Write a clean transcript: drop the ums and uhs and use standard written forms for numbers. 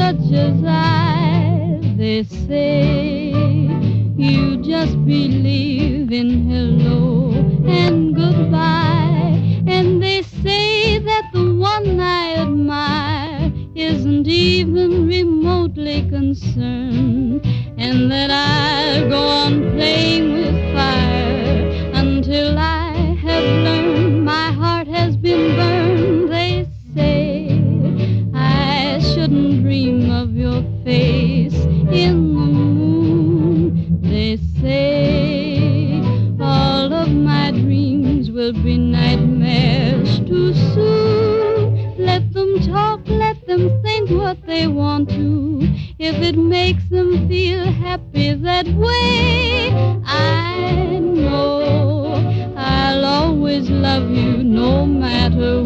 such as I. They say you just believe in hello and goodbye. And they say that the one I admire isn't even remotely concerned, and that I'll go on playing with fire until I have learned my heart has been burned. They say I shouldn't dream of your face in the moon. They say all of my dreams will be nightmares too soon. Let them talk, let them think what they want to. If it makes them feel happy that way, I know I'll always love you no matter